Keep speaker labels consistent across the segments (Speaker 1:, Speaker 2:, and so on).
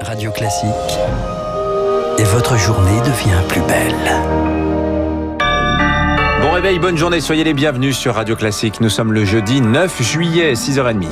Speaker 1: Radio Classique. Et votre journée devient plus belle.
Speaker 2: Bon réveil, bonne journée, soyez les bienvenus sur Radio Classique. Nous sommes le jeudi 9 juillet, 6h30.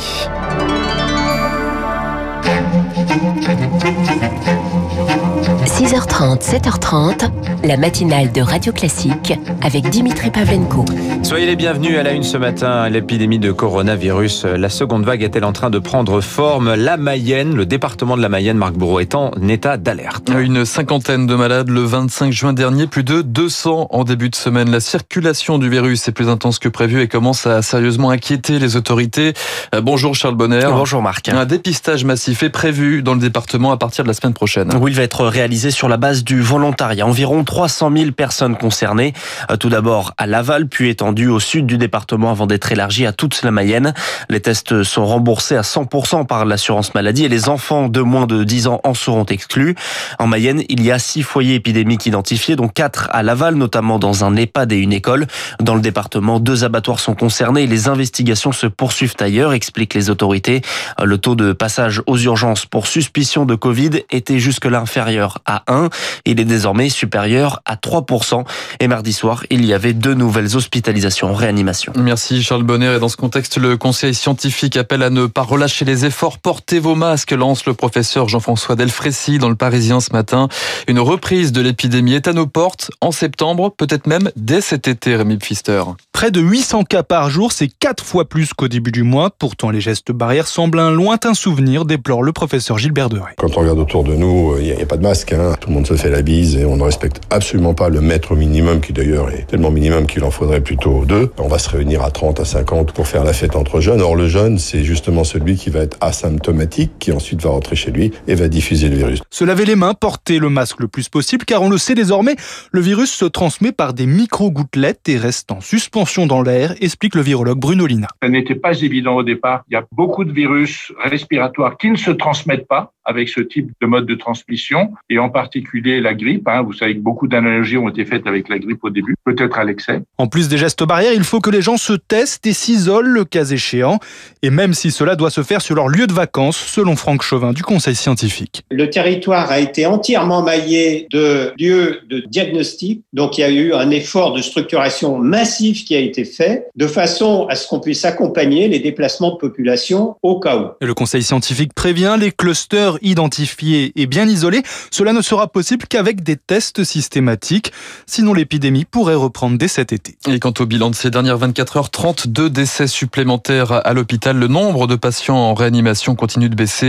Speaker 3: « 6h30, 7h30, la matinale de Radio Classique avec Dimitri Pavlenko. »
Speaker 2: Soyez les bienvenus à la une ce matin. L'épidémie de coronavirus, la seconde vague est-elle en train de prendre forme? La Mayenne, le département de la Mayenne, Marc Bourreau, est en état d'alerte.
Speaker 4: Une cinquantaine de malades le 25 juin dernier, plus de 200 en début de semaine. La circulation du virus est plus intense que prévu et commence à sérieusement inquiéter les autorités. Bonjour Charles Bonner.
Speaker 5: Bonjour Marc.
Speaker 4: Un dépistage massif est prévu dans le département à partir de la semaine prochaine.
Speaker 5: Oui, il va être réalisé sur la base du volontariat. Environ 300 000 personnes concernées. Tout d'abord à Laval, puis étendu au sud du département avant d'être élargi à toute la Mayenne. Les tests sont remboursés à 100% par l'assurance maladie et les enfants de moins de 10 ans en seront exclus. En Mayenne, il y a 6 foyers épidémiques identifiés, dont 4 à Laval, notamment dans un EHPAD et une école. Dans le département, 2 abattoirs sont concernés et les investigations se poursuivent ailleurs, expliquent les autorités. Le taux de passage aux urgences pour suspicion de Covid était jusque-là inférieur à 1. Il est désormais supérieur à 3%. Et mardi soir, il y avait 2 nouvelles hospitalisations en réanimation.
Speaker 4: Merci Charles Bonner. Et dans ce contexte, le conseil scientifique appelle à ne pas relâcher les efforts. Portez vos masques, lance le professeur Jean-François Delfrécy dans le Parisien ce matin. Une reprise de l'épidémie est à nos portes en septembre, peut-être même dès cet été, Rémi Pfister.
Speaker 6: Près de 800 cas par jour, c'est 4 fois plus qu'au début du mois. Pourtant, les gestes barrières semblent un lointain souvenir, déplore le professeur Gilbert Deray.
Speaker 7: Quand on regarde autour de nous, il n'y a pas de masque. Tout le monde se fait la bise et on ne respecte absolument pas le mètre minimum qui d'ailleurs est tellement minimum qu'il en faudrait plutôt 2. On va se réunir à 30, à 50 pour faire la fête entre jeunes. Or, le jeune, c'est justement celui qui va être asymptomatique, qui ensuite va rentrer chez lui et va diffuser le virus.
Speaker 6: Se laver les mains, porter le masque le plus possible, car on le sait désormais, le virus se transmet par des micro-gouttelettes et reste en suspension dans l'air, explique le virologue Bruno Lina.
Speaker 8: Ça n'était pas évident au départ. Il y a beaucoup de virus respiratoires qui ne se transmettent pas avec ce type de mode de transmission, et en particulier la grippe. Vous savez que beaucoup d'analogies ont été faites avec la grippe au début, peut-être à l'excès.
Speaker 6: En plus des gestes barrières, il faut que les gens se testent et s'isolent le cas échéant, et même si cela doit se faire sur leur lieu de vacances, selon Franck Chauvin du Conseil scientifique.
Speaker 9: Le territoire a été entièrement maillé de lieux de diagnostic, donc il y a eu un effort de structuration massif qui a été fait, de façon à ce qu'on puisse accompagner les déplacements de population au cas où.
Speaker 6: Et le Conseil scientifique prévient, les clusters identifiés et bien isolés, cela ne sera possible qu'avec des tests systématiques. Sinon, l'épidémie pourrait reprendre dès cet été.
Speaker 4: Et quant au bilan de ces dernières 24 heures, 32 décès supplémentaires à l'hôpital. Le nombre de patients en réanimation continue de baisser.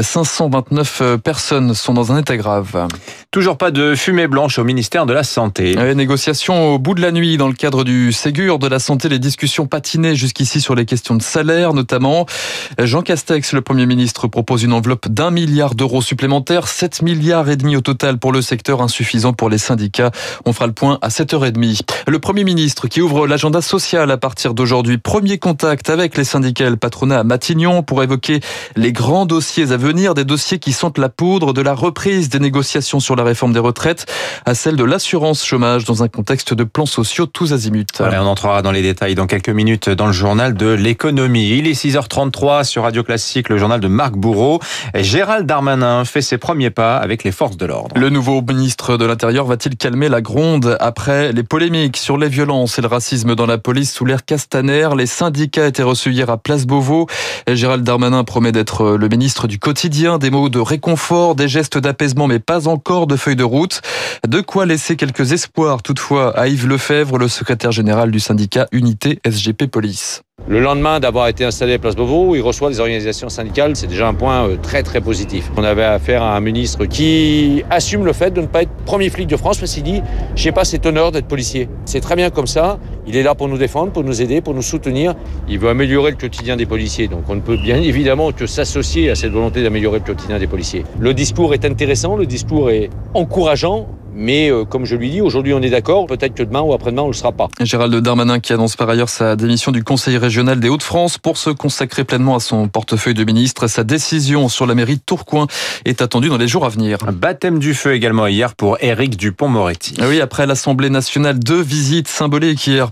Speaker 4: 529 personnes sont dans un état grave.
Speaker 2: Toujours pas de fumée blanche au ministère de la Santé.
Speaker 4: Négociations au bout de la nuit dans le cadre du Ségur de la Santé. Les discussions patinaient jusqu'ici sur les questions de salaire notamment. Jean Castex, le Premier ministre, propose une enveloppe d'1 milliard d'euros supplémentaires. 7,5 milliards au total pour le secteur, insuffisant pour les syndicats. On fera le point à 7h30. Le Premier ministre qui ouvre l'agenda social à partir d'aujourd'hui. Premier contact avec les syndicats et le patronat à Matignon pour évoquer les grands dossiers à venir, des dossiers qui sentent la poudre, de la reprise des négociations sur la réforme des retraites à celle de l'assurance chômage dans un contexte de plans sociaux tous azimuts.
Speaker 2: Voilà, on entrera dans les détails dans quelques minutes dans le journal de l'économie. Il est 6h33 sur Radio Classique, le journal de Marc Bourreau. Gérald Darmanin fait ses premiers pas avec les forces de l'ordre.
Speaker 4: Le nouveau ministre de l'Intérieur va-t-il calmer la gronde après les polémiques sur les violences et le racisme dans la police sous l'ère Castaner? Les syndicats étaient reçus hier à Place Beauvau. Gérald Darmanin promet d'être le ministre du quotidien, des mots de réconfort, des gestes d'apaisement, mais pas encore de feuille de route. De quoi laisser quelques espoirs toutefois à Yves Lefebvre, le secrétaire général du syndicat Unité SGP Police.
Speaker 10: Le lendemain d'avoir été installé à Place Beauvau, il reçoit les organisations syndicales. C'est déjà un point très très positif. On avait affaire à un ministre qui assume le fait de ne pas être premier flic de France parce qu'il dit « je n'ai pas cet honneur d'être policier ». C'est très bien comme ça. Il est là pour nous défendre, pour nous aider, pour nous soutenir. Il veut améliorer le quotidien des policiers. Donc on ne peut bien évidemment que s'associer à cette volonté d'améliorer le quotidien des policiers. Le discours est intéressant, le discours est encourageant. Mais comme je lui dis, aujourd'hui on est d'accord, peut-être que demain ou après-demain on ne le sera pas.
Speaker 4: Gérald Darmanin qui annonce par ailleurs sa démission du Conseil régional des Hauts-de-France pour se consacrer pleinement à son portefeuille de ministre. Sa décision sur la mairie de Tourcoing est attendue dans les jours à venir.
Speaker 2: Baptême du feu également hier pour Éric Dupond-Moretti.
Speaker 4: Oui, après l'Assemblée nationale, 2 visites symboliques hier pour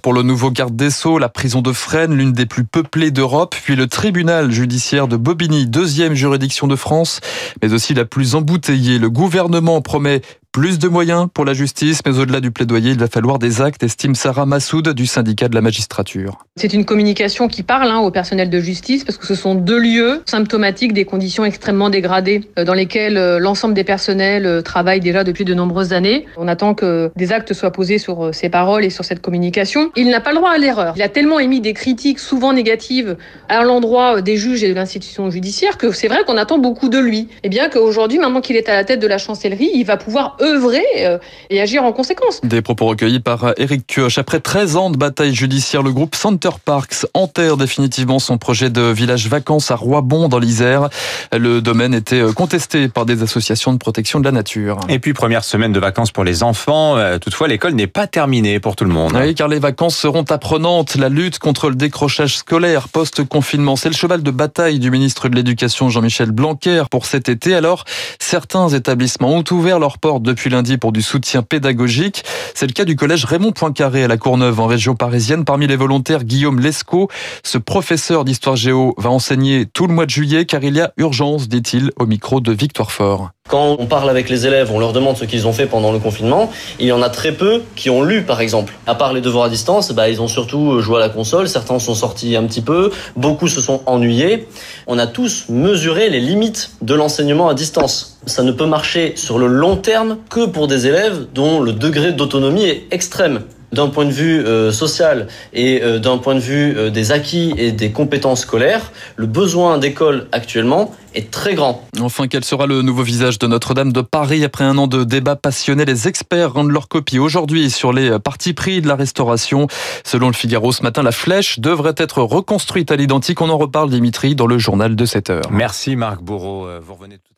Speaker 4: pour le nouveau garde des Sceaux, la prison de Fresnes, l'une des plus peuplées d'Europe, puis le tribunal judiciaire de Bobigny, deuxième juridiction de France, mais aussi la plus embouteillée. Le gouvernement promet plus de moyens pour la justice, mais au-delà du plaidoyer, il va falloir des actes, estime Sarah Massoud du syndicat de la magistrature.
Speaker 11: C'est une communication qui parle au personnel de justice parce que ce sont 2 lieux symptomatiques des conditions extrêmement dégradées dans lesquelles l'ensemble des personnels travaillent déjà depuis de nombreuses années. On attend que des actes soient posés sur ces paroles et sur cette communication. Il n'a pas le droit à l'erreur. Il a tellement émis des critiques souvent négatives à l'endroit des juges et de l'institution judiciaire que c'est vrai qu'on attend beaucoup de lui. Et bien qu'aujourd'hui, maintenant qu'il est à la tête de la chancellerie, il va pouvoir œuvrer et agir en conséquence.
Speaker 4: Des propos recueillis par Éric Kioch. Après 13 ans de bataille judiciaire, le groupe Center Parcs enterre définitivement son projet de village vacances à Roibon dans l'Isère. Le domaine était contesté par des associations de protection de la nature.
Speaker 2: Et puis première semaine de vacances pour les enfants. Toutefois, l'école n'est pas terminée pour tout le monde.
Speaker 4: Oui, car les vacances seront apprenantes. La lutte contre le décrochage scolaire post-confinement, c'est le cheval de bataille du ministre de l'Éducation Jean-Michel Blanquer pour cet été. Alors, certains établissements ont ouvert leurs portes depuis lundi pour du soutien pédagogique. C'est le cas du collège Raymond Poincaré à la Courneuve en région parisienne. Parmi les volontaires, Guillaume Lescaut, ce professeur d'histoire géo va enseigner tout le mois de juillet car il y a urgence, dit-il au micro de Victoire Fort.
Speaker 12: Quand on parle avec les élèves, on leur demande ce qu'ils ont fait pendant le confinement. Il y en a très peu qui ont lu, par exemple. À part les devoirs à distance, ils ont surtout joué à la console. Certains sont sortis un petit peu. Beaucoup se sont ennuyés. On a tous mesuré les limites de l'enseignement à distance. Ça ne peut marcher sur le long terme que pour des élèves dont le degré d'autonomie est extrême. D'un point de vue social et d'un point de vue des acquis et des compétences scolaires, le besoin d'école actuellement est très grand.
Speaker 4: Enfin, quel sera le nouveau visage de Notre-Dame de Paris après un an de débats passionnés? Les experts rendent leur copie aujourd'hui sur les partis pris de la restauration. Selon le Figaro ce matin, la flèche devrait être reconstruite à l'identique. On en reparle, Dimitri, dans le journal de 7h.
Speaker 2: Merci Marc Bourreau. Vous revenez tout